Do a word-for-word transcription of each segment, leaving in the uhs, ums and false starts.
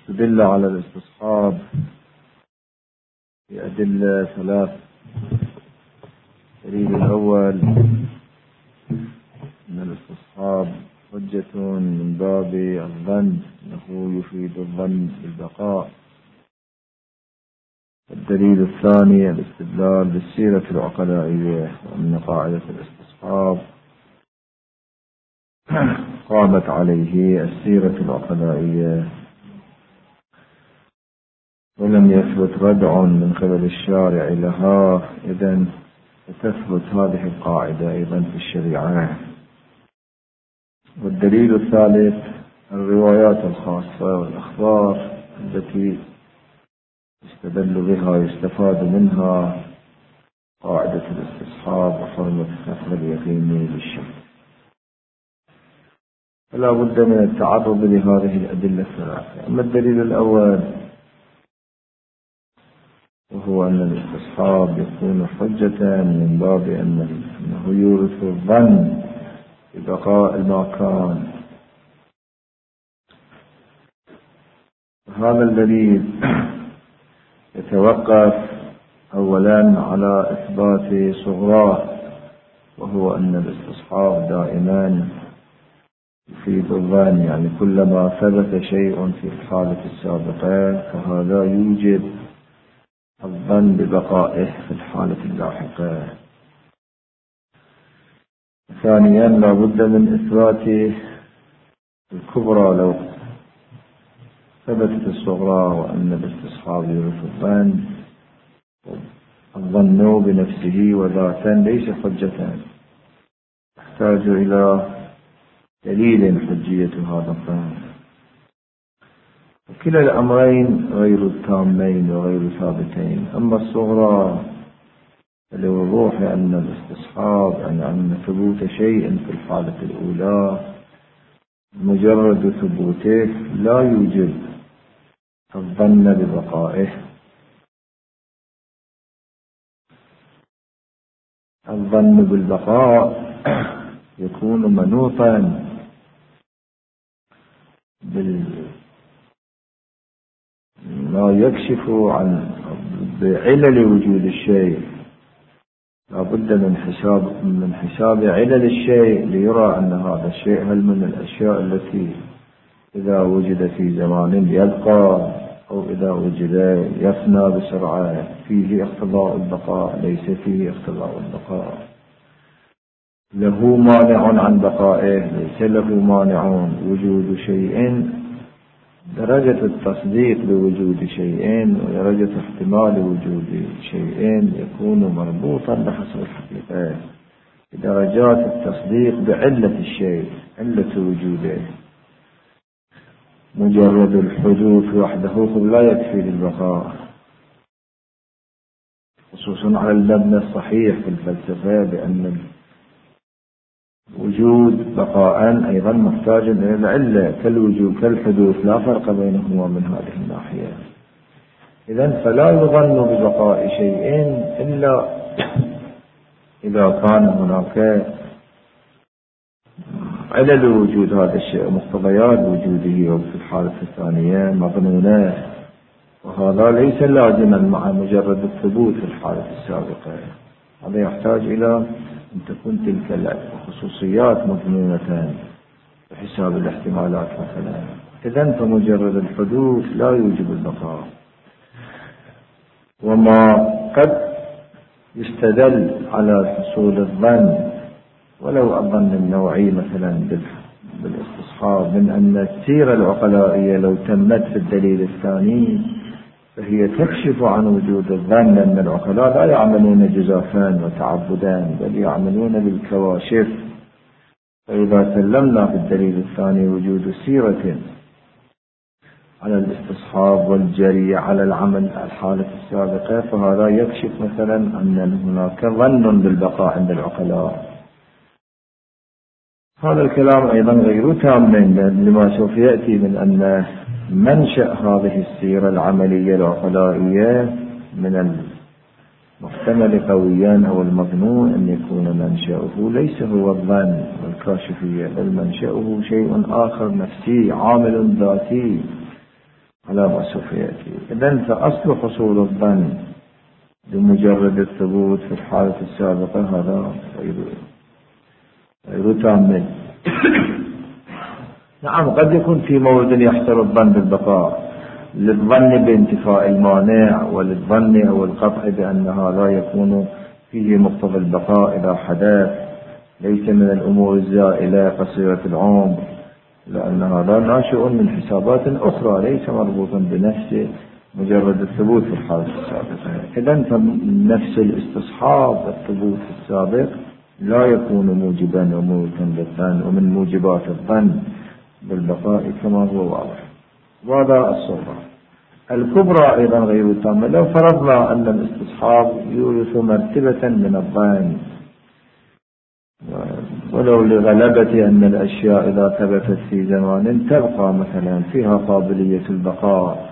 استدل على الاستصحاب بأدلة ثلاث. الدليل الأول أن الاستصحاب حجة من باب الظن أنه يفيد الظن بالبقاء. الدليل الثاني الاستدلال بالسيرة العقلائية وأن قاعدة الاستصحاب قامت عليه السيرة العقلائية ولم يثبت ردع من قبل الشارع لها، إذن ستثبت هذه القاعدة أيضا في الشريعة. والدليل الثالث الروايات الخاصة والأخبار التي يستدل بها يستفاد منها قاعدة الاستصحاب وحرمة النقل اليقيني بالشك. فلا بد من التعرض لهذه الأدلة الثلاثة. أما الدليل الأول وهو أن الاستصحاب يكون حجة من باب أنه يورث الظن ببقاء المكان. هذا الدليل يتوقف أولا على إثبات صغراه، وهو أن الاستصحاب دائما يفيد الظن، يعني كلما ثبت شيء في الحالة السابقة فهذا يوجب الظن ببقائه في الحالة اللاحقة. ثانيا لا بد من إثبات الكبرى لو ثبتت الصغرى، وأن الاستصحاب يورث الظن. الظن بنفسه وذاتا ليس حجة، تحتاج إلى دليل حجية هذا الظن. وكلا الأمرين غير التامين وغير ثابتين. أما الصغرى لوضوح أن الاستصحاب أن أن ثبوت شيء في الحالة الأولى مجرد ثبوته لا يوجب الظن ببقائه. الظن بالبقاء يكون منوطا بال ما يكشف عن بعلل وجود الشيء. لا بد من حساب من حساب علل الشيء ليرى أن هذا الشيء هل من الأشياء التي إذا وجد في زمان يبقى، أو إذا وجد يفنى بسرعة، فيه اقتضاء البقاء ليس فيه اقتضاء البقاء، له مانع عن بقائه ليس له مانع. وجود شيء درجة التصديق بوجود شيء ودرجة احتمال وجود شيء يكون مربوطا بحسب الحقيقة بدرجات التصديق بعلة الشيء، علة وجوده. مجرد الحدوث وحده لا يكفي للبقاء، خصوصا على المبنى الصحيح في الفلسفة بأن وجود بقاء أيضا محتاج إلى العلة كالوجود كالحدوث، لا فرق بينهما من هذه الناحية. إذن فلا يظن ببقاء شيء إلا إذا كان هناك علل وجود هذا الشيء، مقتضيات وجوده، وفي الحالة الثانية مظنونة، وهذا ليس لازما مع مجرد الثبوت في الحالة السابقة. هذا يحتاج إلى أن تكون تلك الخصوصيات مضمونة بحساب الاحتمالات مثلا. إذن فمجرد الحدوث لا يوجب البقاء. وما قد يستدل على حصول الظن ولو الظن النوعي مثلا بالاستصحاب من أن السيرة العقلائية لو تمت في الدليل الثاني فهي تكشف عن وجود الظن، لأن العقلاء لا يعملون جزافا وتعبدا بل يعملون بالكواشف. فإذا سلمنا في الدليل الثاني وجود سيرة على الاستصحاب والجري على العمل الحالة السابقة، فهذا يكشف مثلا أن هناك ظن بالبقاء عند العقلاء. هذا الكلام أيضا غير تام لما سوف يأتي من أن منشأ هذه السيرة العملية العقلائية من المحتمل قويا أو المظنون أن يكون منشأه ليس هو الظن والكاشفية، بل منشأه شيء آخر نفسي عامل ذاتي على ما سوف يأتي. إذن فأصل حصول الظن بمجرد الثبوت في الحالة السابقة هذا غير غير تام. نعم قد يكون في مورد يحصل الظن بالبقاء للظن بانتفاء المانع وللظن أو القطع بأن هذا يكون فيه مقتضى البقاء إذا حدث، ليس من الأمور الزائلة قصيرة العمر، لأن هذا ناشئ من حسابات أخرى ليس مربوطا بنفس مجرد الثبوت في الحالة السابقة. إذن فنفس الاستصحاب الثبوت السابق لا يكون موجبا وموتا للظن ومن موجبات الظن بالبقاء كما هو واضح. وهذا الصورة الكبرى أيضا غير تامة. لو فرضنا أن الاستصحاب يورث مرتبة من الظن، ولو لغلبة أن الأشياء إذا ثبتت في زمان تبقى مثلا فيها قابلية البقاء،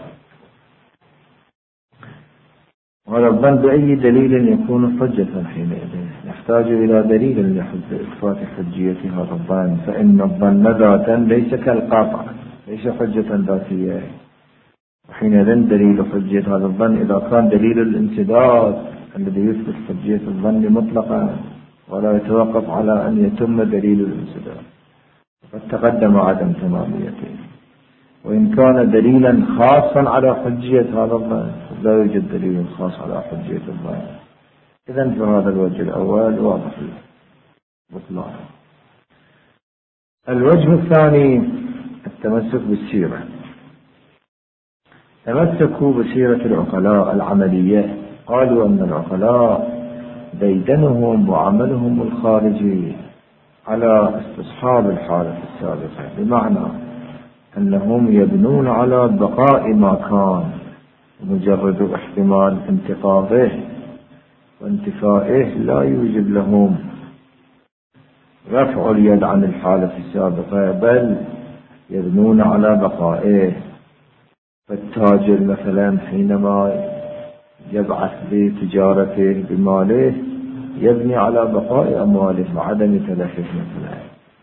وهذا الظن بأي دليل يكون حجة حينئذ؟ يحتاج إلى دليل لإثبات حجية هذا الظن، فإن الظن ذاتا ليس كالقطع، ليس حجة ذاتية. وحينئذ دليل حجية هذا الظن إذا كان دليل الانسداد الذي يثبت حجية الظن مطلقا ولا يتوقف على أن يتم دليل الانسداد، قد تقدم عدم تماميته. وإن كان دليلا خاصا على حجية هذا الظن لا يوجد دليل خاص على حجية الظن. إذن في هذا الوجه الأول واضح البطلان. الوجه الثاني التمسك بالسيرة. تمسكوا بسيرة العقلاء العملية. قالوا أن العقلاء ديدنهم وعملهم الخارجي على استصحاب الحالة السابقة، بمعنى أنهم يبنون على بقاء ما كان، مجرد احتمال انتقاضه وانتفائه لا يوجب لهم رفع اليد عن الحالة السابقة، بل يبنون على بقائه. فالتاجر مثلا حينما يبعث بتجارته بماله يبني على بقاء أمواله وعدم تلفه مثلا.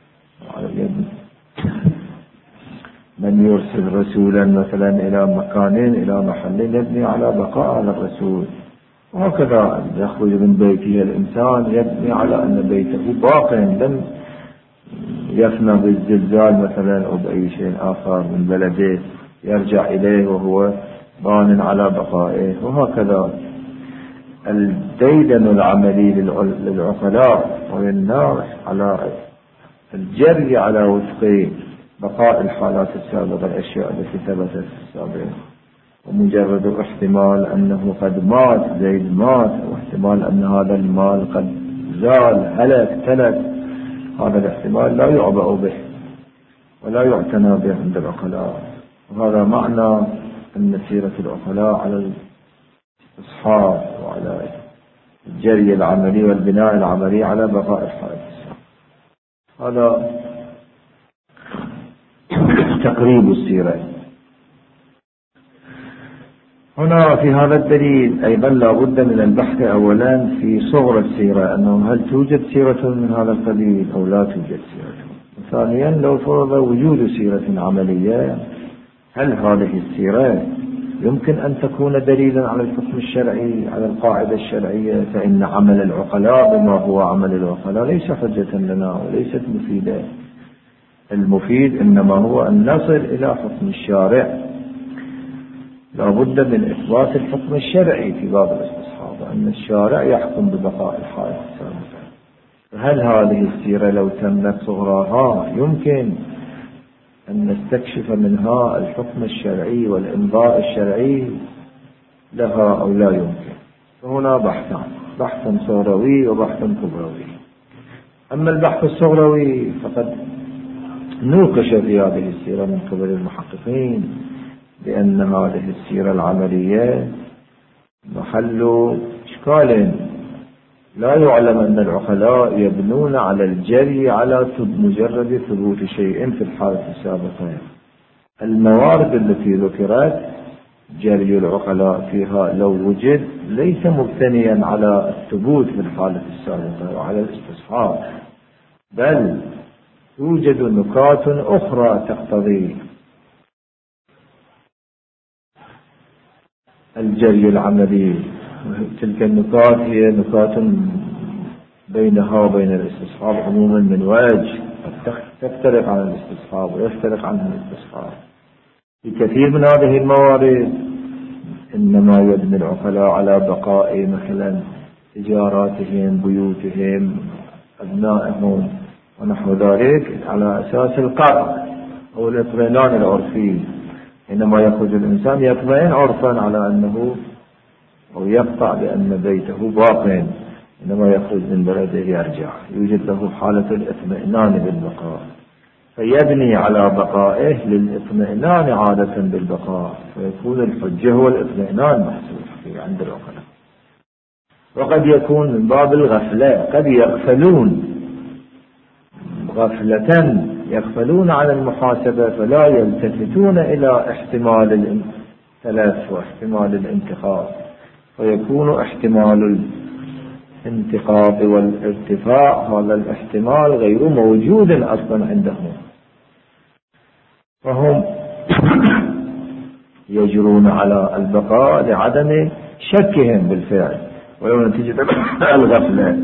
من يرسل رسولا مثلا إلى مكان إلى محل يبني على بقاء على الرسول، وهكذا يخرج من بيته الإنسان يبني على أن بيته باق لم يفنى بالزلزال مثلا أو بأي شيء آخر من بلده، يرجع إليه وهو بان على بقائه. وهكذا الديدن العملي للعقلاء والناس على الجري على وفق بقاء الحالات السابقة، الأشياء التي ثبتت في السابق، ومجرد احتمال أنه قد مات زيد مات، واحتمال أن هذا المال قد زال هلك تلف، هذا الاحتمال لا يعبأ به ولا يعتنى به عند العقلاء. وهذا معنى أن سيرة العقلاء على الاستصحاب وعلى الجري العملي والبناء العملي على بقاء الحالة السابقة. هذا تقريب السيرة. هنا في هذا الدليل أيضا لا بد من البحث أولا في صغر السيرة، أنه هل توجد سيرة من هذا القبيل أو لا توجد سيرة. ثانيا لو فرض وجود سيرة عملية، هل هذه السيرة يمكن أن تكون دليلا على الحكم الشرعي على القاعدة الشرعية؟ فإن عمل العقلاء بما هو عمل العقلاء ليس حجة لنا وليست مفيدة. المفيد إنما هو أن نصل إلى حكم الشارع. لا بد من إثبات الحكم الشرعي في باب الاستصحاب، أن الشارع يحكم ببقاء الحالة السابقة. فهل هذه السيرة لو تمت صغراها يمكن أن نستكشف منها الحكم الشرعي والإمضاء الشرعي لها أو لا يمكن؟ فهنا بحثان، بحث صغروي وبحث كبروي. أما البحث الصغروي فقد نوقش في هذه السيرة من قبل المحققين بأن هذه السيرة العملية محل إشكال. لا يعلم أن العقلاء يبنون على الجري على مجرد ثبوت شيء في الحالة السابقة. الموارد التي ذكرت جري العقلاء فيها لو وجد ليس مبتنيا على الثبوت في الحالة السابقة وعلى الاستصحاب، بل توجد نكات أخرى تقتضي الجري العملي. تلك النقاط هي نقاط بينها وبين الاستصحاب عموما من وجه تفترق عن الاستصحاب ويفترق عنه الاستصحاب. في كثير من هذه الموارد إنما يبني العقلاء على بقاء مثلا تجاراتهم، بيوتهم، أبنائهم ونحو ذلك على أساس القرض أو الاطمئنان العرفي. إنما يخرج الإنسان يطمئن عرفا على أنه أو يقطع بأن بيته باق، إنما يخرج من بلده يرجع، يوجد له حالة الاطمئنان بالبقاء، فيبني على بقائه للاطمئنان عادة بالبقاء، فيكون الحجة هو الاطمئنان محصول عند العقلاء. وقد يكون من باب الغفلة، قد يغفلون غفلة يغفلون عن المحاسبة فلا يلتفتون إلى احتمال التلف واحتمال الانتقاض، فيكون احتمال الانتقاض والارتفاع هذا الاحتمال غير موجود أصلا عندهم، فهم يجرون على البقاء لعدم شكهم بالفعل ولو نتيجة الغفلة.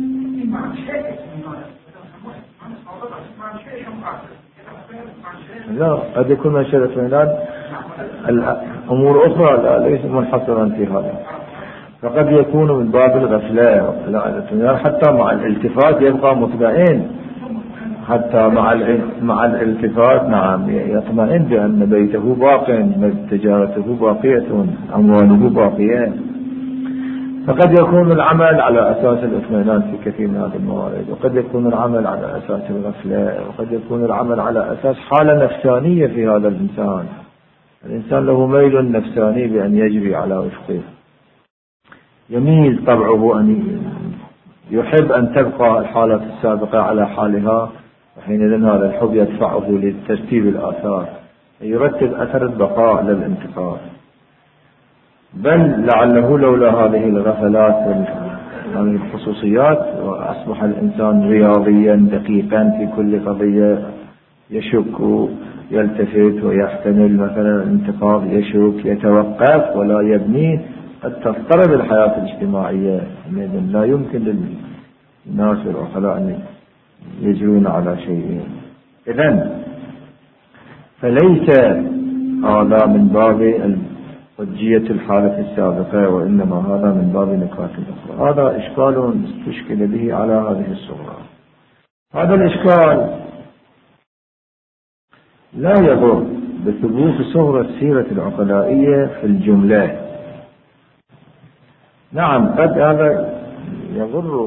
لا، قد يكون من شرط ميلاد الأمور أخرى لا ليس منحصرا في هذا، فقد يكون من باب الغفلة حتى مع الالتفات يبقى مطمئن، حتى مع مع الالتفات نعم يطمئن بأن بيته باق، تجارته باقية، أمواله باقية. فقد يكون العمل على أساس الاطمئنان في كثير من هذه الموارد، وقد يكون العمل على أساس الغفلة، وقد يكون العمل على أساس حالة نفسانية في هذا الإنسان. الإنسان له ميل نفساني بأن يجري على وفقه، يميل طبعه أن يحب أن تبقى الحالة السابقة على حالها، وحينئذ هذا الحب يدفعه لترتيب الآثار، يرتب أثر البقاء للانتقال. بل لعله لولا هذه الغفلات وهذه الخصوصيات وأصبح الإنسان رياضيا دقيقا في كل قضية، يشك يلتفت ويحتمل مثلا الانتقاض، يشك يتوقف ولا يبني، قد تضطرب الحياة الاجتماعية. لا يمكن للناس والعقلاء أن يجرون على شيء. إذن فليس هذا من باب حجية الحالة السابقة، وإنما هذا من باب نكات أخرى. هذا إشكال استشكل به على هذه الصورة. هذا الإشكال لا يضر بثبوت صورة السيرة العقلائية في الجملة. نعم قد هذا يضر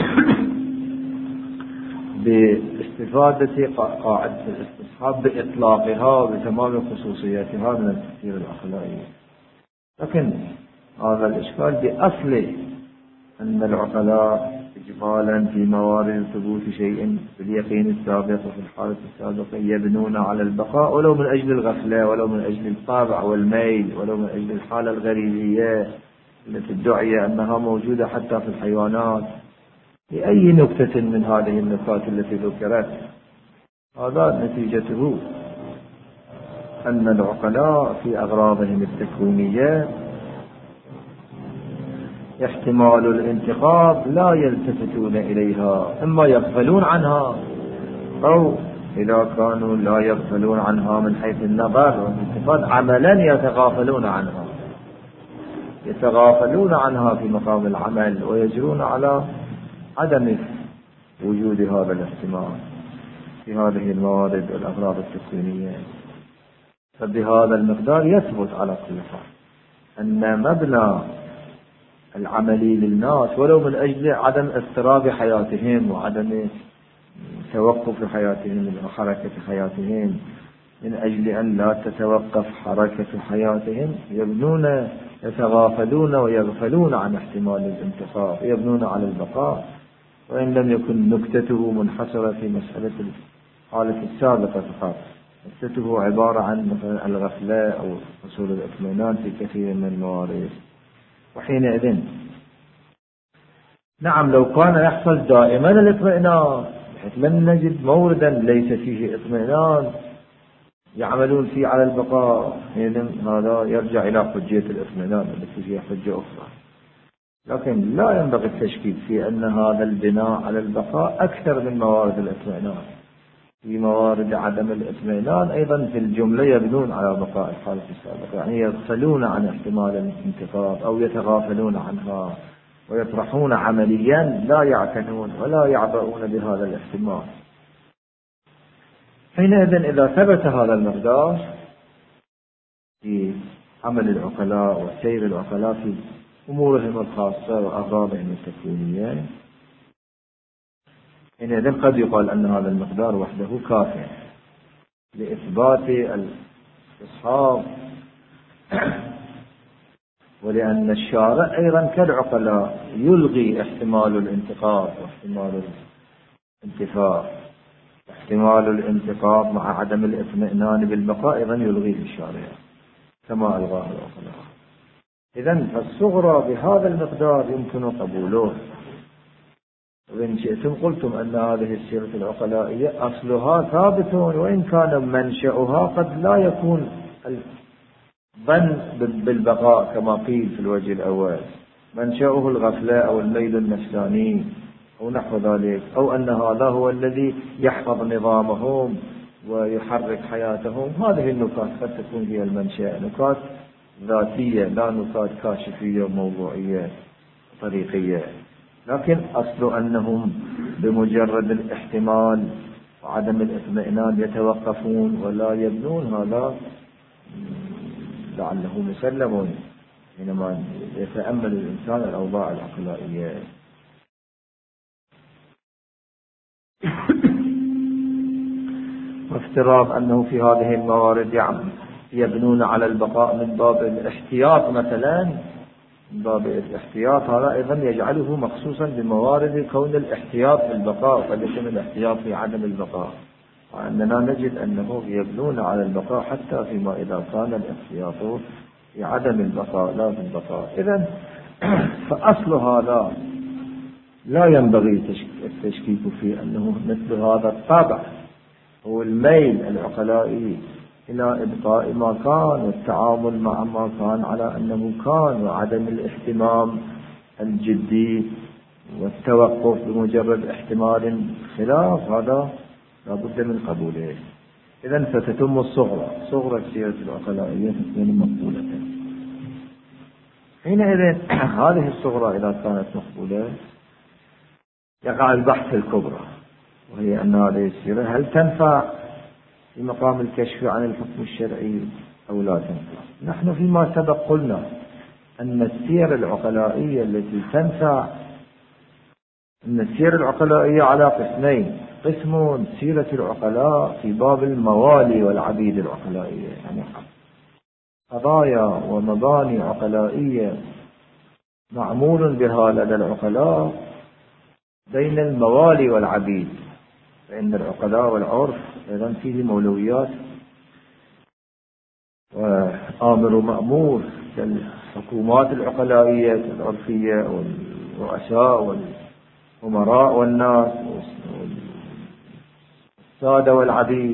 باستفادة قاعدة الاستصحاب بإطلاقها وبتمام خصوصياتها من السيرة العقلائية، لكن هذا الإشكال بأصل أن العقلاء إجمالا في موارد ثبوت شيء في اليقين السابق وفي الحالة السابقة يبنون على البقاء، ولو من أجل الغفلة، ولو من أجل الطابع والميل، ولو من أجل الحالة الغريزية التي ادعي أنها موجودة حتى في الحيوانات، لأي نكتة من هذه النقاط التي ذكرت. هذا نتيجته أن العقلاء في أغراضهم التكوينية احتمال الانتقاض لا يلتفتون إليها، إما يغفلون عنها، أو إذا كانوا لا يغفلون عنها من حيث النظر والانتقاض عملا يتغافلون عنها يتغافلون عنها في مقام العمل، ويجرون على عدم وجود هذا الاحتمال في هذه الموارد والأغراض التكوينية. فبهذا المقدار يثبت على كل حال أن مبنى العملي للناس ولو من أجل عدم اضطراب حياتهم وعدم توقف حياتهم وحركة حياتهم، من أجل أن لا تتوقف حركة حياتهم يبنون يتغافلون ويغفلون عن احتمال الانتقاض، يبنون على البقاء، وإن لم يكن نكتته منحصرة في مسألة الحالة السابقة فقط، نكتته عبارة عن مثلا الغفلة أو حصول الاطمئنان في كثير من الموارد. وحينئذ نعم لو كان يحصل دائما الاطمئنان بحيث لن نجد موردا ليس فيه اطمئنان، يعملون فيه على البقاء، هذا يرجع إلى حجية الاطمئنان التي فيها حجة أخرى. لكن لا ينبغي التشكيك في أن هذا البناء على البقاء أكثر من موارد الاطمئنان. في موارد عدم الاطمئنان أيضا في الجملة يبنون على بقاء الحالة السابقة، يعني يغفلون عن احتمال الانتقاد أو يتغافلون عنها ويطرحون عمليا لا يعتنون ولا يعبؤون بهذا الاحتمال. حينئذ إذا ثبت هذا المقدار في عمل العقلاء وسير العقلاء في أمورهم الخاصة وأغراضهم التكوينية، حينئذ قد يقال أن هذا المقدار وحده كافٍ لإثبات الاستصحاب، ولأن الشارع أيضا كالعقلاء يلغي احتمال الانتقاد واحتمال الانتفاع. احتمال الانتقاد مع عدم الاطمئنان بالبقاء أيضا يلغيه الشارع كما ألغاه العقلاء. إذن فالصغرى بهذا المقدار يمكن قبوله. وإن شئتم قلتم أن هذه السيرة العقلائية أصلها ثابت، وإن كان منشأها قد لا يكون الظن بالبقاء كما قيل في الوجه الأول، منشأه الغفلة أو الميل النفساني أو نحو ذلك، أو أن هذا هو الذي يحفظ نظامهم ويحرك حياتهم. هذه النكات قد تكون هي المنشأ، نكات ذاتية لا نكات كاشفية وموضوعية طريقية. لكن أصل أنهم بمجرد الاحتمال وعدم الاطمئنان يتوقفون ولا يبنون، هذا لعله مسلم حينما يتأمل الإنسان الأوضاع العقلائية. وافتراض أنه في هذه الموارد يبنون على البقاء من باب الاحتياط مثلا، من باب الاحتياط، هذا أيضا يجعله مخصوصا بموارد كون الاحتياط في البقاء وليس من الاحتياط في عدم البقاء، وأننا نجد أنه يبنون على البقاء حتى فيما إذا كان الاحتياط في عدم البقاء لا في البقاء. إذن فأصل هذا لا ينبغي التشكيك في أنه مثل هذا الطبع هو الميل العقلائي إلى إبقاء ما كان والتعامل مع ما كان على أنه كان، وعدم الاهتمام الجدي والتوقف بمجرد احتمال خلاف، هذا لا بد من قبوله. إذن فتتم الصغرى، صغرى السيرة العقلائية تكون مقبولة. حينئذ هذه الصغرى إذا كانت مقبولة يقع البحث الكبرى، وهي أن هذه السيرة هل تنفع في مقام الكشف عن الحكم الشرعي أو لا تنفع. نحن فيما سبق قلنا أن السير العقلائية التي تنفع، أن السير العقلائية على قسمين: قسم سيرة العقلاء في باب الموالي والعبيد العقلائية، يعني قضايا ومباني عقلائية معمول بها لدى العقلاء بين الموالي والعبيد، فإن العقلاء والعرف أيضا فيه مولويات وآمر ومأمور كالحكومات العقلائية العرفية والرؤساء والأمراء والناس والسادة والعبيد.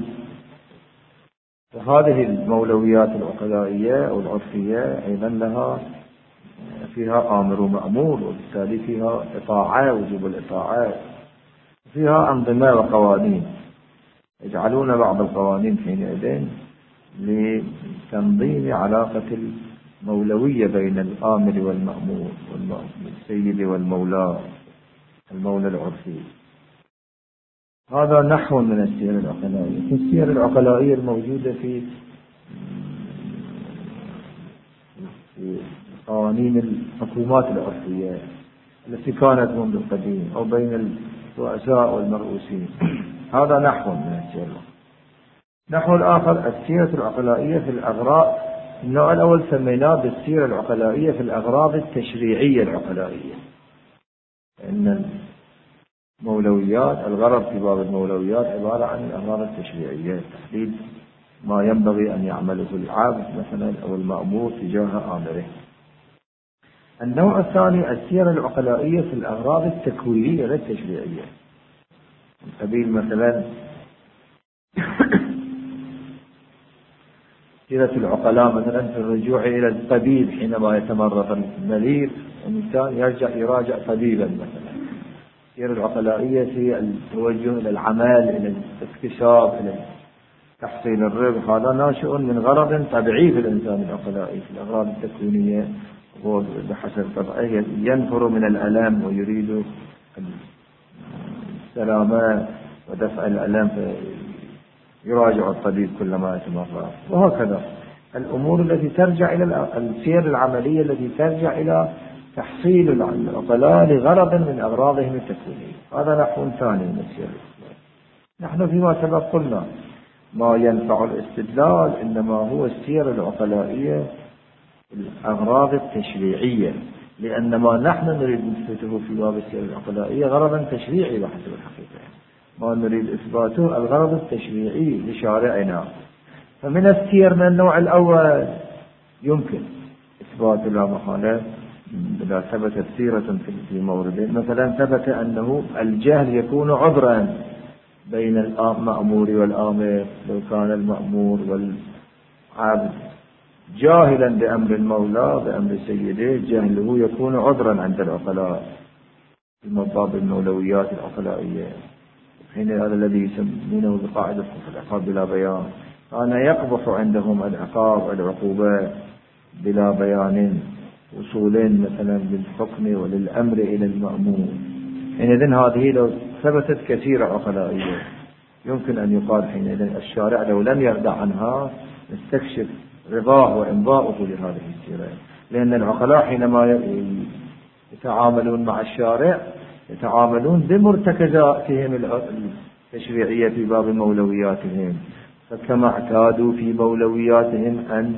فهذه المولويات العقلائية أو العرفية أيضا لها فيها آمر ومأمور، وبالتالي فيها إطاعة، وجوب الإطاعة، فيها أنظمة وقوانين. يجعلون بعض القوانين حينئذ لتنظيم علاقة المولوية بين الآمر والمأمور والسيد والمولى، المولى العرفي. هذا نحو من السير العقلائية. السير العقلائية الموجودة في قوانين الحكومات العرفية التي كانت منذ القديم أو بين الرؤساء والمرؤوسين، هذا نحو من السير. نحو الآخر السيرة العقلائية في الأغراض. النوع الأول سميناه بالسيرة العقلائية في الأغراض التشريعية العقلائية، إن المولويات، الغرض في باب المولويات عبارة عن الأغراض التشريعية، تحديد ما ينبغي أن يعمله العبد مثلا أو المأمور تجاه آمره. النوع الثاني السيرة العقلائية في الأغراض التكوينية لا التشريعية، من قبيل مثلا سيرة العقلاء مثلا في الرجوع إلى الطبيب حينما يتمرض المريض الإنسان يرجع يراجع طبيبا مثلا. السيرة العقلائية في التوجه إلى العمل، إلى الاكتساب، إلى تحصيل الربح، هذا ناشئ من غرض طبيعي في الإنسان العقلائي. في الأغراض التكوينية هو بحسب طبعه ينفر من الألم ويريد السلامة ودفع الألم، يراجع الطبيب كلما يتمرض. وهكذا الأمور التي ترجع إلى السير العملية التي ترجع إلى تحصيل العقلاء لغرض من أغراضهم التكوينية، هذا نحو ثاني من السير. نحن فيما سبق قلنا ما ينفع الاستدلال إنما هو السير العقلائية الأغراض التشريعية، لأن ما نحن نريد نثبته في باب السير العقلائية غرضا تشريعي بحسب الحقيقة، ما نريد إثباته الغرض التشريعي لشارعنا. فمن السير من النوع الأول يمكن إثبات لا محالة إذا ثبتت سيرة في موردين، مثلا ثبت أنه الجهل يكون عذرا بين المأمور والآمر. لو كان المأمور والعبد جاهلا بأمر المولى بأمر سيده جهله يكون عذرا عند العقلاء في باب المولويات العقلائية. حين هذا الذي يسمونه بقاعدة العقاب بلا بيان، كان يقبح عندهم العقاب والعقوبة بلا بيان وصولا مثلا للحكم وللأمر إلى المأمور. حينئذ هذه لو ثبتت كثيرة عقلائية يمكن أن يقال حينئذ الشارع لو لم يردع عنها نستكشف رضاه وإمضاؤه لهذه السيرة، لأن العقلاء حينما يتعاملون مع الشارع يتعاملون بمرتكزاتهم التشريعية في باب مولوياتهم، فكما اعتادوا في مولوياتهم أن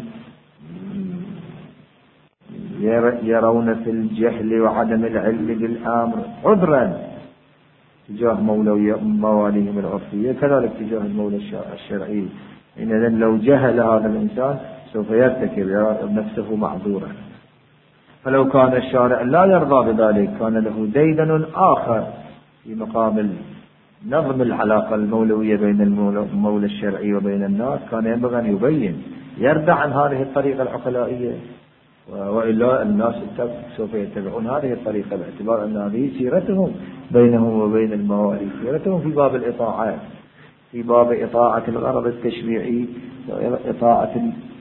يرون في الجهل وعدم العلم بالأمر عذرا تجاه مواليهم العرفية، كذلك تجاه المولى الشرعي. إذا لو جهل هذا الإنسان سوف يرتكب نفسه معذورا. فلو كان الشارع لا يرضى بذلك كان له ديدن آخر في مقام نظم العلاقة المولوية بين المولى الشرعي وبين الناس، كان ينبغي أن يبين يردع عن هذه الطريقة العقلائية، وإلا الناس سوف يتبعون هذه الطريقة باعتبار أن هذه سيرتهم بينهم وبين الموالي، سيرتهم في باب الإطاعات، في باب إطاعة الغرض التشريعي وإطاعة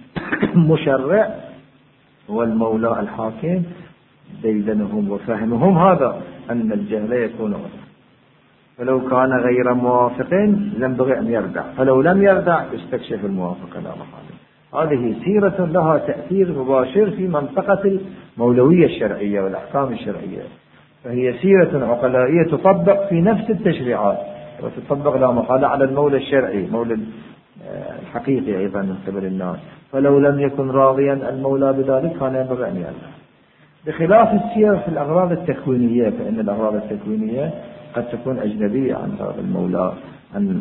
المشرع والمولى الحاكم. ديدنهم وفهمهم هذا أن الجهل يكون عذرا، فلو كان غير موافق ينبغي أن يردع، فلو لم يردع يستكشف الموافقة لا محالة. هذه سيرة لها تأثير مباشر في منطقة المولوية الشرعية والأحكام الشرعية، فهي سيرة عقلائية تطبق في نفس التشريعات وتطبق لا محالة على المولى الشرعي مولى الحقيقي أيضا من قبل الناس. فلو لم يكن راضيا المولى بذلك كان ينبغي أن يردع. بخلاف السير في الأغراض التكوينية، فإن الأغراض التكوينية قد تكون أجنبية عن باب المولى، عن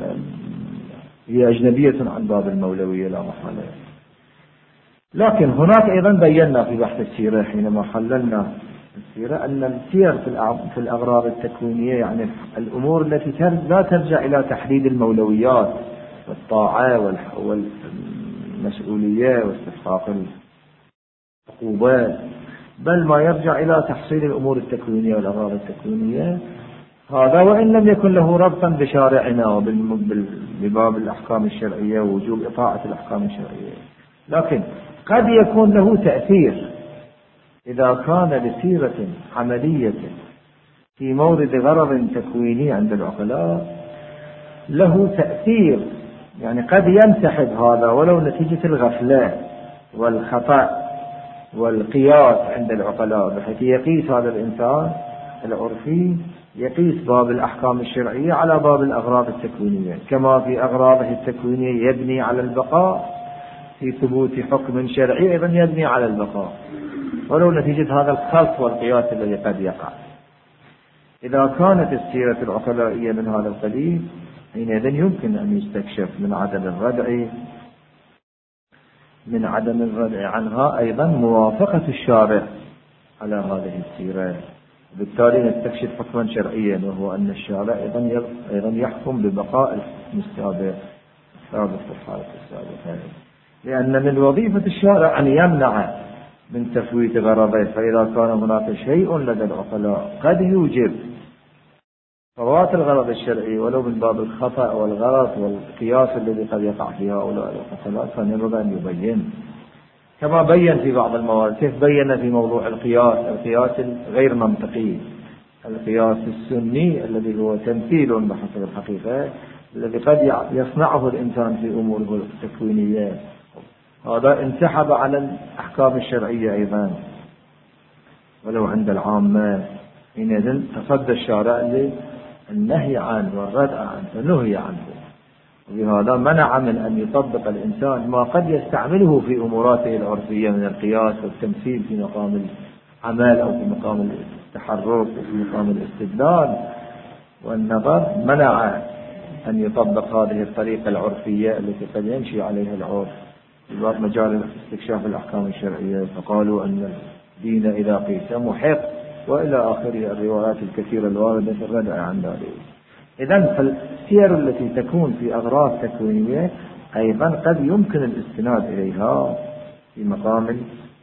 هي أجنبية عن باب المولوية لا محالة. لكن هناك أيضا بينا في بحث السيرة حينما حللنا السيرة أن السير في الأغراض التكوينية يعني الأمور التي لا ترجع إلى تحديد المولويات والطاعة والمسؤولية واستحقاق العقوبات، بل ما يرجع إلى تحصيل الأمور التكوينية والأغراض التكوينية، هذا وإن لم يكن له ربطا بشارعنا وبباب الأحكام الشرعية ووجوب إطاعة الأحكام الشرعية، لكن قد يكون له تأثير إذا كان لسيرة عملية في مورد غرض تكويني عند العقلاء له تأثير، يعني قد ينسحب هذا ولو نتيجة الغفلة والخطأ والقياس عند العقلاء، بحيث يقيس هذا الإنسان العرفي يقيس باب الأحكام الشرعية على باب الأغراض التكوينية، كما في أغراضه التكوينية يبني على البقاء، في ثبوت حكم شرعي أيضا يبني على البقاء، ولو نتيجة هذا الخلط والقياس الذي قد يقع. إذا كانت السيرة العقلائية من هذا القبيل حينئذ يمكن أن يستكشف من عدم الردع من عدم الردع عنها أيضا موافقة الشارع على هذه السيرة، بالتالي نستكشف حكما شرعيا وهو أن الشارع أيضا يحكم ببقاء الحكم السابق السابق في الحالة السابقة. لأن من وظيفة الشارع أن يمنع من تفويت غرضه، فإذا كان هناك شيء لدى العقلاء قد يوجب فوات الغرض الشرعي ولو من باب الخطأ والغلط والقياس الذي قد يقع في هؤلاء العقلاء، فنبغى أن يبين كما بين في بعض الموارد. كيف بين في موضوع القياس، القياس الغير منطقي، القياس السني الذي هو تمثيل بحسب الحقيقة الذي قد يصنعه الإنسان في أموره التكوينية، هذا انسحب على الأحكام الشرعية أيضا ولو عند العامة. حينئذ تصدى الشارع للنهي عنه والردع عنه فنهي عنه، وبهذا منع من أن يطبق الإنسان ما قد يستعمله في أموراته العرفية من القياس والتمثيل في مقام العمل أو في مقام التحرك أو في مقام الاستدلال والنظر. منع أن يطبق هذه الطريقة العرفية التي قد يمشي عليها العرف في باب مجال استكشاف الأحكام الشرعية، فقالوا أن الدين إذا قيس محق وإلى آخره الروايات الكثيرة الواردة في الردع عن ذلك. إذن فالسير التي تكون في أغراض تكوينية أيضا قد يمكن الاستناد إليها في مقام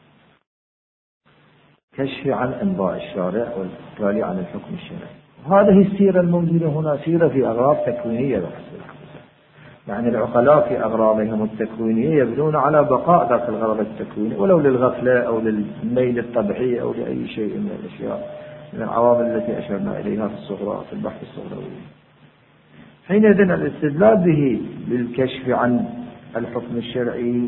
الكشف عن أنباء الشارع والتالي عن الحكم الشرعي. هذه السيرة الموجودة هنا سيرة في أغراض تكوينية بحسب الحقيقة، يعني العقلاء في أغراضهم التكوينية يبنون على بقاء ذاك الغرض التكويني ولو للغفلة أو للميل الطبيعي أو لأي شيء من الأشياء من العوامل التي أشرنا إليها في الصغرى في البحث الصغروي. حينئذ الاستدلال به للكشف عن الحكم الشرعي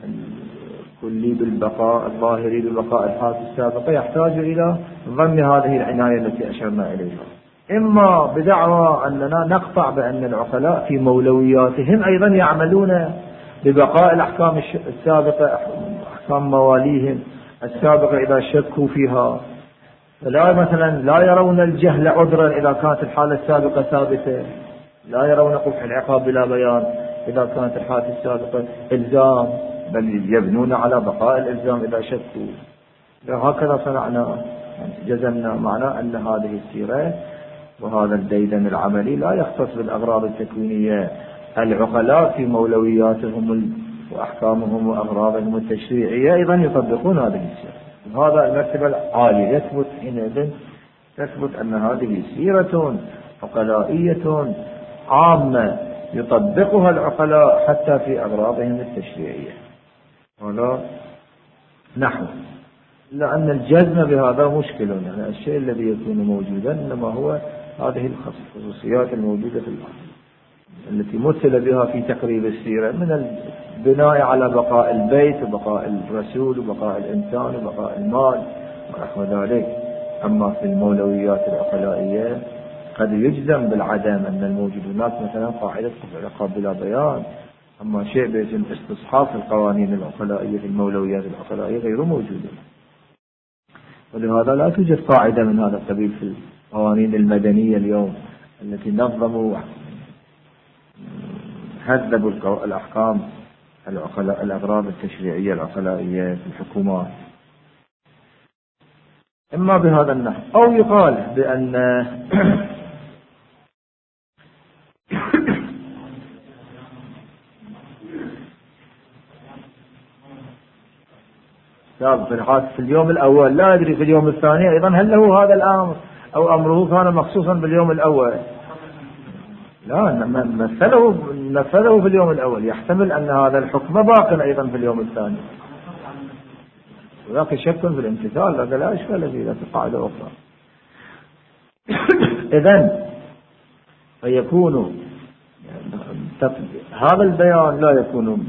الكلي بالبقاء الظاهري ببقاء الحالة السابقة يحتاج إلى ضمن هذه العناية التي أشرنا إليها، إما بدعوى أننا نقطع بأن العقلاء في مولوياتهم أيضا يعملون ببقاء الأحكام السابقة، أحكام مواليهم السابقة إذا شكوا فيها، فلا مثلا لا يرون الجهل عذرا إذا كانت الحالة السابقة ثابتة، لا يرون قبح العقاب بلا بيان إذا كانت الحالة السابقة إلزام، بل يبنون على بقاء الإلزام إذا شكوا. هكذا صنعنا جزمنا معنى أن هذه السيرة وهذا الديدن العملي لا يختص بالأغراض التكوينية، العقلاء في مولوياتهم وأحكامهم وأغراضهم التشريعية أيضا يطبقون هذه السيرة. هذا المرتبة العالية يثبت حينئذ تثبت أن هذه سيرة عقلائية عامة يطبقها العقلاء حتى في أغراضهم التشريعية. هذا نحو لأن الجزم بهذا مشكل، يعني الشيء الذي يكون موجودا إنما هو هذه الخصوصيات الموجودة في الأصل التي مثل بها في تقريب السيرة من البناء على بقاء البيت وبقاء الرسول وبقاء الإنسان وبقاء المال ونحو ذلك. أما في المولويات العقلائية قد يجزم بالعدم أن الموجود هناك مثلا قاعدة قطع العقاب بلا بيان، أما شيء بيتم استصحاف القوانين العقلائية في المولويات العقلائية غير موجودة، ولهذا لا توجد قاعدة من هذا القبيل في القوانين المدنية اليوم التي نظموا هذبوا الأحكام العقلاء الأغراض التشريعية العقلائية في الحكومات. إما بهذا النحو أو يقال بأن في اليوم الأول لا أدري في اليوم الثاني أيضا هل له هذا الأمر أو أمره كان مخصوصا باليوم الأول؟ لا، مثله نفذه في اليوم الأول، يحتمل أن هذا الحكم باق أيضا في اليوم الثاني، وذاك شك في الامتثال هذا لا إشكال فيه، ذاك قاعدة أخرى. إذن فيكون هذا البيان لا يكون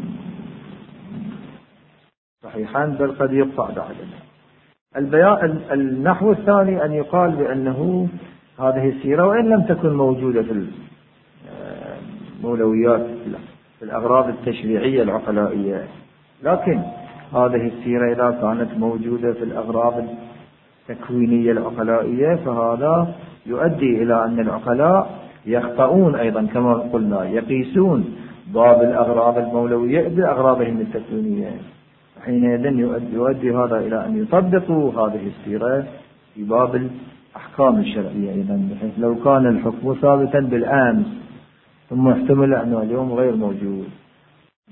صحيحا بل قد يقطع بعد البيان. النحو الثاني أن يقال بأنه هذه السيرة وإن لم تكن موجودة في المولويات في الأغراض التشريعية العقلائية، لكن هذه السيرة إذا كانت موجودة في الأغراض التكوينية العقلائية فهذا يؤدي إلى أن العقلاء يخطئون أيضا كما قلنا، يقيسون باب الأغراض المولوية بأغراضهم التكوينية، حينئذ يؤدي هذا إلى أن يطبقوا هذه السيرة في باب الأحكام الشرعية أيضا، بحيث لو كان الحكم ثابتا بالأمس ثم احتمل أنه اليوم غير موجود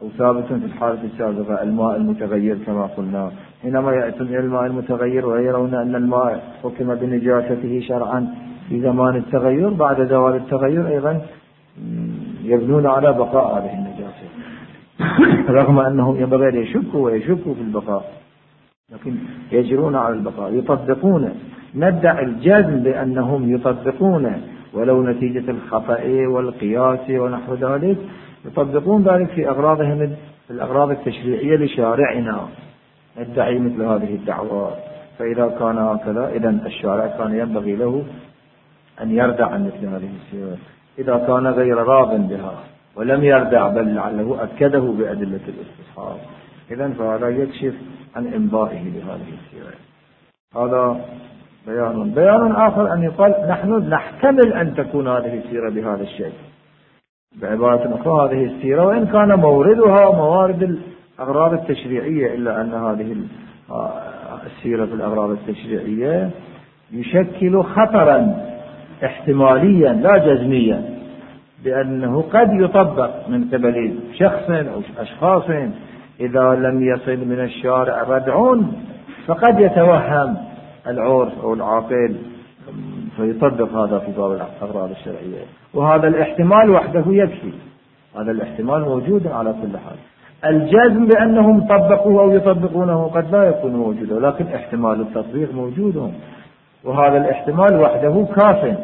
أو ثابت في الحالة السابقة الماء المتغير كما قلنا. حينما يأتون إلى الماء المتغير ويرون أن الماء حكم بنجاسته شرعا في زمان التغير، بعد زوال التغير أيضا يبنون على بقاء هذه النجاسة رغم أنهم ينبغي أن يشكوا ويشكوا في البقاء، لكن يجرون على البقاء، يطبقون. ندعي الجزم بأنهم يطبقون ولو نتيجة الخطأ والقياس ونحو ذلك، يطبقون ذلك في أغراضهم الأغراض التشريعية لشارعنا، ندعي مثل هذه الدعوات. فإذا كان هكذا إذن الشارع كان ينبغي له أن يردع عن مثل هذه السيرة. إذا كان غير راض بها ولم يردع بل لعله أكده بأدلة الاستصحاب، إذن فهذا يكشف عن إمضائه لهذه السيرة. هذا بيان. بيان آخر أن يقال نحن نحتمل أن تكون هذه السيرة بهذا الشيء، بعبارة أخرى هذه السيرة وإن كان موردها موارد الأغراض التشريعية، إلا أن هذه السيرة في الأغراض التشريعية يشكل خطرا احتماليا لا جزميا، بأنه قد يطبق من قبل شخص أو أشخاص إذا لم يصل من الشارع ردع، فقد يتوهم العرف أو العاقل فيطبق هذا في باب الأغراض الشرعية، وهذا الاحتمال وحده يكفي. هذا الاحتمال موجود على كل حال. الجزم بأنهم طبقوه أو يطبقونه قد لا يكون موجودا، ولكن احتمال التطبيق موجود، وهذا الاحتمال وحده كاف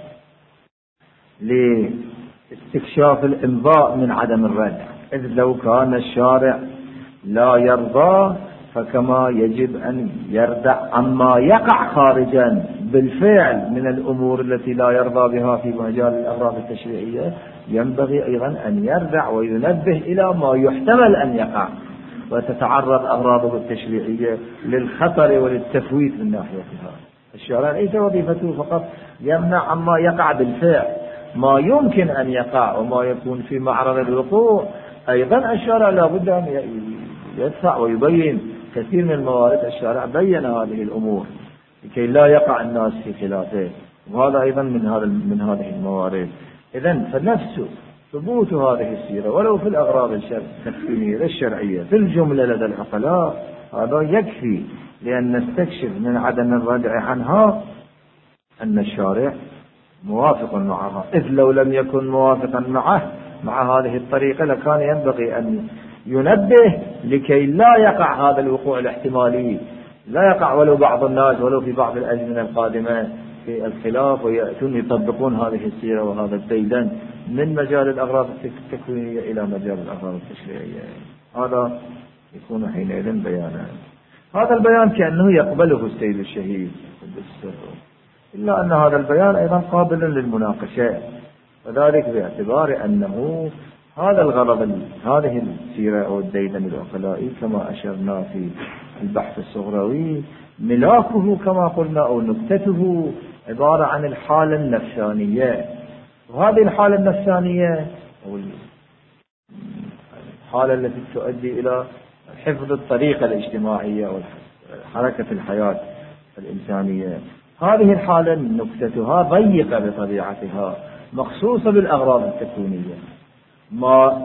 لاستكشاف الإمضاء من عدم الردع. إذ لو كان الشارع لا يرضى فكما يجب أن يردع عما يقع خارجا بالفعل من الأمور التي لا يرضى بها في مجال الأغراض التشريعية، ينبغي أيضا أن يردع وينبه إلى ما يحتمل أن يقع، وتتعرض أغراضه التشريعية للخطر وللتفويت من ناحيتها. الشارع ليس وظيفته فقط يمنع عما يقع بالفعل، ما يمكن أن يقع وما يكون في معرض الوقوع أيضا الشارع لا بد أن يدفع ويبين. كثير من الموارد الشارع بين هذه الأمور لكي لا يقع الناس في خلافه، وهذا أيضا من هذا من هذه الموارد. إذن فنفس ثبوت هذه السيرة ولو في الأغراض التكفينية الشرعية في الجملة لدى العقلاء هذا يكفي، لأن نستكشف من عدم الردع عنها أن الشارع موافق معها. إذ لو لم يكن موافقا معه مع هذه الطريقة لكان ينبغي أن ينبه لكي لا يقع هذا الوقوع الاحتمالي، لا يقع ولو بعض الناس ولو في بعض الأزمنة القادمة في الخلاف ويأتون يطبقون هذه السيرة وهذا الديدن من مجال الأغراض التكوينية إلى مجال الأغراض التشريعية. هذا يكون حينئذ بيانا. هذا البيان كأنه يقبله السيد الشهيد بالسر، إلا أن هذا البيان أيضا قابل للمناقشة، وذلك باعتبار أنه هذا الغرض هذه السيرة أو الديدن العقلائي كما أشرنا في البحث الصغروي ملاكه كما قلنا أو نكتته عبارة عن الحالة النفسانية، وهذه الحالة النفسانية أو الحالة التي تؤدي إلى حفظ الطريقة الاجتماعية أو حركة الحياة الإنسانية، هذه الحالة نكتتها ضيقة بطبيعتها مخصوصة بالأغراض التكوينية، ما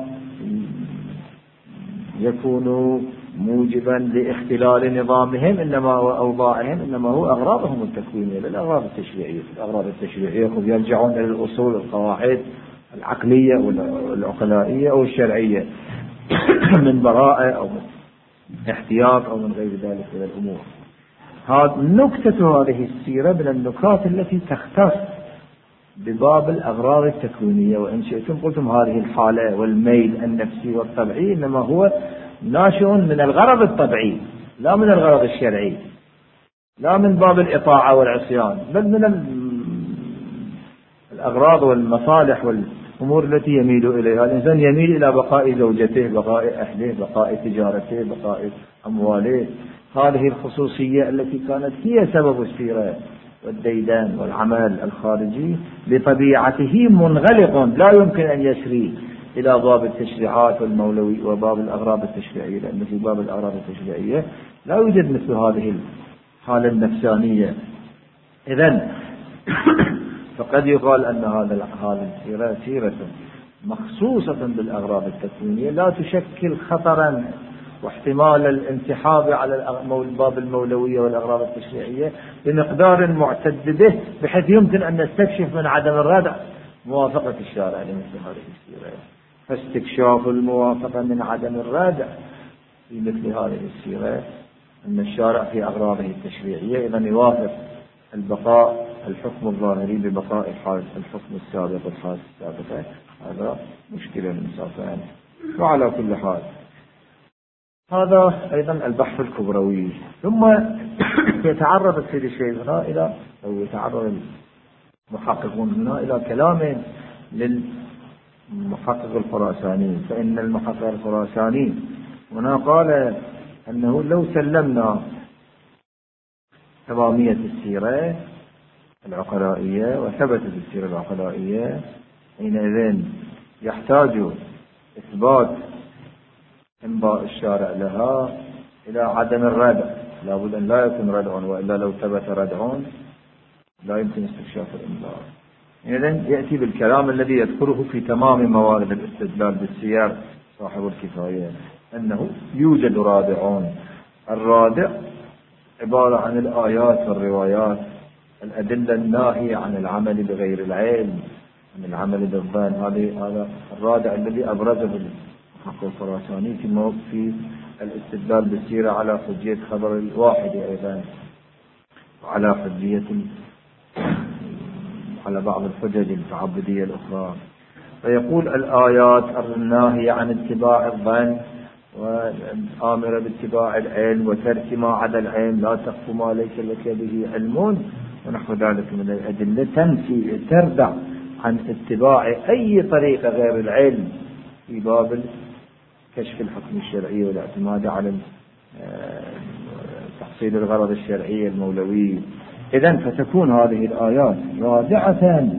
يكون موجبا لاختلال نظامهم إنما هو أوضاعهم إنما هو أغراضهم التكوينية للأغراض التشريعية. الأغراض التشريعية يرجعون إلى الأصول القواعد العقلية والعقلائية أو الشرعية من براءة أو من احتياط أو من غير ذلك من الأمور. هذه نكتة هذه السيرة من النكات التي تختص بباب الأغراض التكوينية، وإن شئتم قلتم هذه الحالة والميل النفسي والطبعي إنما هو ناشئ من الغرض الطبيعي لا من الغرض الشرعي، لا من باب الإطاعة والعصيان، بل من الأغراض والمصالح والأمور التي يميل إليها الإنسان. يميل إلى بقاء زوجته، بقاء أهله، بقاء تجارته، بقاء أمواله. هذه الخصوصية التي كانت هي سبب السيرة والديدان والعمل الخارجي بطبيعته منغلق لا يمكن أن يسري إلى باب التشريعات والمولوي وباب الأغراض التشريعية، لأن في باب الأغراض التشريعية لا يوجد مثل هذه الحالة النفسانية. إذن فقد يقال أن هذا هذه السيرة سيرة مخصوصة بالأغراض التكوينية لا تشكل خطرا واحتمال الانسحاب على باب المولوية والأغراض التشريعية بمقدار معتد به، بحيث يمكن أن نستكشف من عدم الردع موافقة الشارع لمثل هذه السيرة. فاستكشاف الموافقة من عدم الردع في مثل هذه السيرة أن الشارع في أغراضه التشريعية إذا يوافق البقاء الحكم الظاهري ببقاء الحكم السابق والحالة السابقة، هذا مشكلة للمسافرين. وعلى كل حال هذا أيضا البحث الكبروي. ثم يتعرض السيد الشيخ هنا إلى أو يتعرض المحققون هنا إلى كلام للمحقق الخراساني. فإن المحقق الخراساني هنا قال أنه لو سلمنا تمامية السيرة العقلائية وثبتت السيرة العقلائية، حينئذ يحتاج إثبات انباء الشارع لها إلى عدم الردع، لابد أن لا يكون ردع، وإلا لو ثبت ردع لا يمكن استكشاف الانباء. إذن يأتي بالكلام الذي يذكره في تمام موارد الاستدلال بالسير صاحب الكفاية، أنه يوجد رادعون. الرادع عبارة عن الآيات والروايات، الأدلة الناهية عن العمل بغير العلم، عن العمل بالظن. هذا الرادع الذي أبرزه المحقق الخراساني في في الاستدلال بالسيرة على حجية خبر الواحد أيضا، وعلى حجية على بعض الحجج التعبدية الأخرى. فيقول الآيات الناهية عن اتباع الظن والآمرة باتباع العلم وترك ما عدا العلم، لا تخف ما ليس لك به علم ونحو ذلك من الأدلة، تنفي تردع عن اتباع أي طريقة غير العلم في باب كشف الحكم الشرعي والاعتماد على تحصيل الغرض الشرعي المولوي. إذن فتكون هذه الآيات رادعة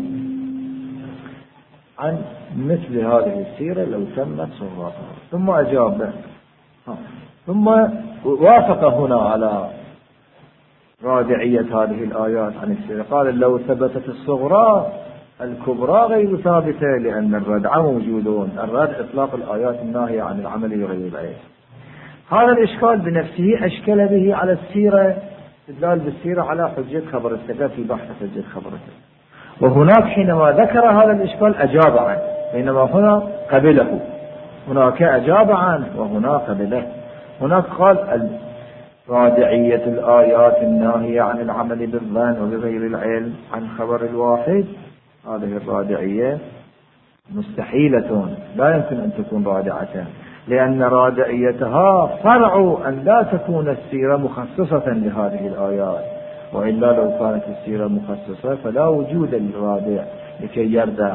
عن مثل هذه السيرة لو تمت صغراتها. ثم أجاب ثم وافق هنا على رادعية هذه الآيات عن السيرة، قال لو ثبتت الصغرى الكبرى غير ثابتة لأن الردع موجودون. الردع إطلاق الآيات الناهية عن العمل بغير العلم. هذا الإشكال بنفسه أشكل به على السيرة، استدلال بالسيرة على حجة خبر الثقة في بحث حجة خبر الثقة. وهناك حينما ذكر هذا الإشكال أجاب عنه، بينما هنا قبله، هناك أجاب عنه وهنا قبله. هناك قال رادعية الآيات الناهية عن العمل بالظن وبغير العلم عن خبر الواحد، هذه الرادعية مستحيلة، لا يمكن أن تكون رادعة، لأن رادعيتها فرع أن لا تكون السيرة مخصصة لهذه الآيات، وإلا لو كانت السيرة مخصصة فلا وجود للرادع لكي يردع.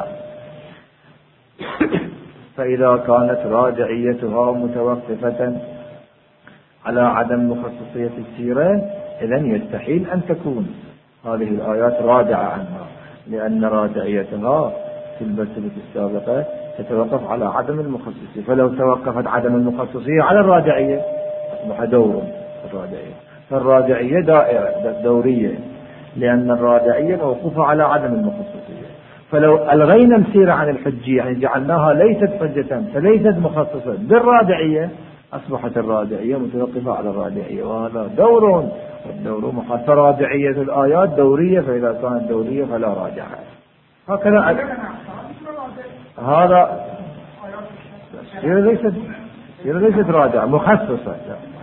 فإذا كانت رادعيتها متوقفة على عدم مخصصية السيرة، إذن يستحيل أن تكون هذه الآيات رادعة عنها، لأن رادعيتها في المسألة السابقة تتوقف على عدم المخصصية. فلو توقفت عدم المخصصية على الرادعية أصبح دور الرادعية. فالرادعية دائرة دورية، لأن الرادعية موقوفة على عدم المخصصية. فلو ألغينا السيرة عن الحجية، يعني جعلناها ليست حجة فليست مخصصة بالرادعية، أصبحت الرادعية متوقفة على الرادعية، وهذا دور والدور محال. فرادعية الآيات دورية، فإذا كانت دورية فلا راجعة. هكذا هذا السيرة ليست السيرة ليست راجعة مخصصة.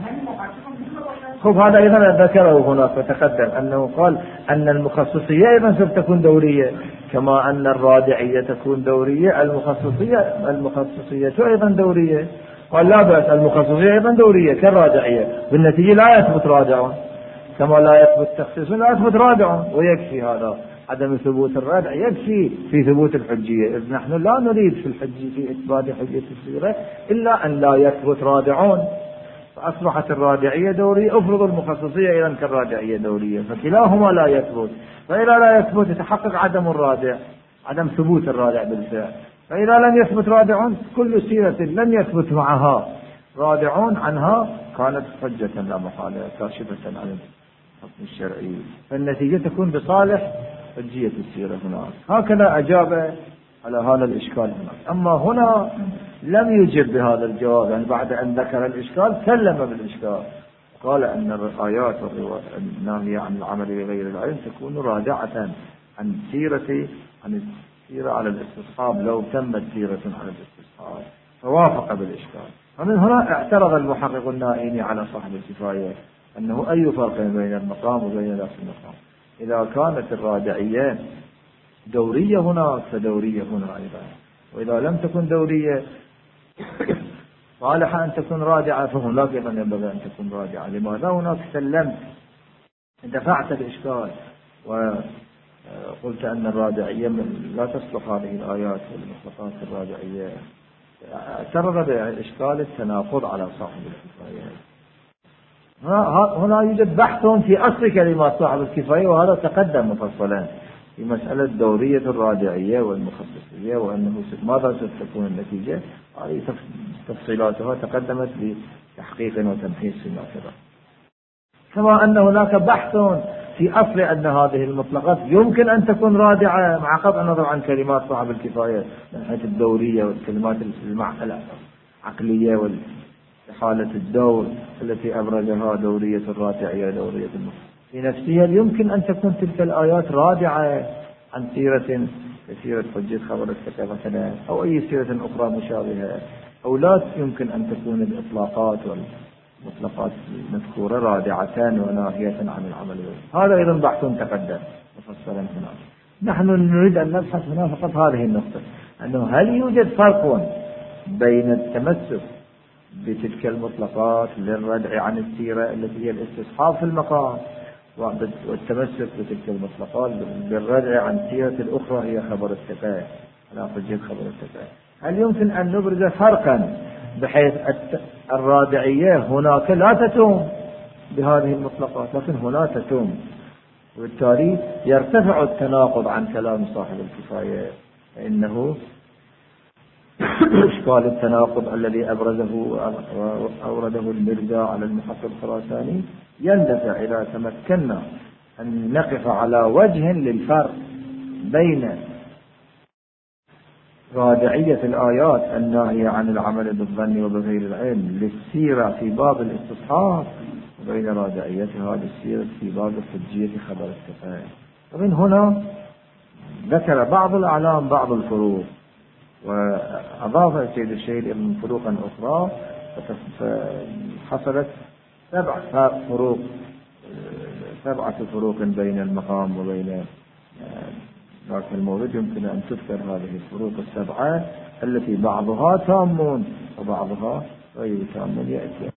خب هذا أيضا ذكره هناك فتقدم أنه قال أن المخصصية أيضا سوف تكون دورية، كما أن الرادعية تكون دورية، المخصصية المخصصية أيضا دورية. قال لا بأس، المخصصية أيضا دورية كالرادعية، بالنتيجة لا يثبت رادع، كما لا يثبت تخصيص لا يثبت رادع. ويكفي هذا عدم ثبوت الردع يكفي في ثبوت الحجية، إذ نحن لا نريد في الحجية في إثبات حجية السيرة إلا أن لا يثبت رادعون. فأصبحت الرادعية دورية، أفرض المخصصية إذن كالرادعية دورية، فكلاهما لا يثبت. فإذا لا يثبت يتحقق عدم الرادع، عدم ثبوت الرادع بالفعل. فإذا لم يثبت رادعون كل سيرة لم يثبت معها رادعون عنها كانت حجة لا محالة كاشفة عن الحكم الشرعي، فالنتيجة تكون بصالح حجية السيرة هناك. هكذا أجاب على هذا الإشكال هنا. أما هنا لم يجب بهذا الجواب، يعني بعد أن ذكر الإشكال سلم بالإشكال، قال أن الآيات الناهية عن العمل بغير العلم تكون راجعة عن سيرة عن السيرة على الاستصحاب لو تمت سيرة على الاستصحاب، فوافق بالإشكال. ومن هنا اعترض المحقق النائيني على صاحب الكفاية أنه أي فرق بين المقام وبين نفس المقام؟ إذا كانت الراجعية دورية هناك فدورية هنا أيضا، وإذا لم تكن دورية صالحة أن تكون راجعة فهناك أيضا ينبغي أن تكون راجعة. لماذا هناك سلمت دفعت الإشكال وقلت أن الراجعية لا تصلح هذه الآيات والمخلصات الراجعية؟ اعترض بإشكال التناقض على صاحب الكفاية. هنا يوجد بحث في أصل كلمات صاحب الكفاية، وهذا تقدم مفصلا في مسألة دورية الراجعية والمخصصية، وأنه ماذا ستكون النتيجة. هذه تفصيلاتها تقدمت بتحقيق وتمحيص فيما سبق. كما أن هناك بحث في أصل أن هذه المطلقات يمكن أن تكون راجعة مع قطع النظر عن كلمات صاحب الكفاية من حيث الدورية والكلمات العقلية وحالة الدور التي أبرزها دورية الراجعية دورية المخصصية. في نفسها يمكن أن تكون تلك الآيات راجعة عن سيرة كسيرة حجة خبر الثقة مثلا، أو أي سيرة أخرى مشابهة، أو لا يمكن أن تكون الإطلاقات والمطلقات المذكورة راجعة وناهية عن العمل. هذا أيضا بحث تقدم مفصلا هنا. نحن نريد أن نبحث هنا فقط هذه النقطة، أنه هل يوجد فرق بين التمسك بتلك المطلقات للردع عن السيرة التي هي الاستصحاب في المقام، والتمسك بتلك المطلقات بالردع عن سيرة الأخرى هي خبر الثقة على حجة خبر الثقة؟ هل يمكن أن نبرز فرقا بحيث الرادعية هناك لا تتم بهذه المطلقات لكن هنا تتم، وبالتالي يرتفع التناقض عن كلام صاحب الكفاية، فإنه إشكال التناقض الذي أبرزه وأورده المرجع على المحقق الخراساني يندفع إذا تمكنا أن نقف على وجه للفرق بين راجعية الآيات الناهية عن العمل بالظن وبغير العلم للسيرة في باب الاستصحاب وبين راجعية هذه السيرة في باب حجية خبر الكفاية. ومن هنا ذكر بعض الأعلام بعض الفروق، وأضاف السيد الشهيد من فروقا أخرى، فحصلت سبع فروق سبعة فروق بين المقام وبين ذاك المورد. يمكن أن تذكر هذه الفروق السبعة التي بعضها تامون وبعضها غير تامون، يأتي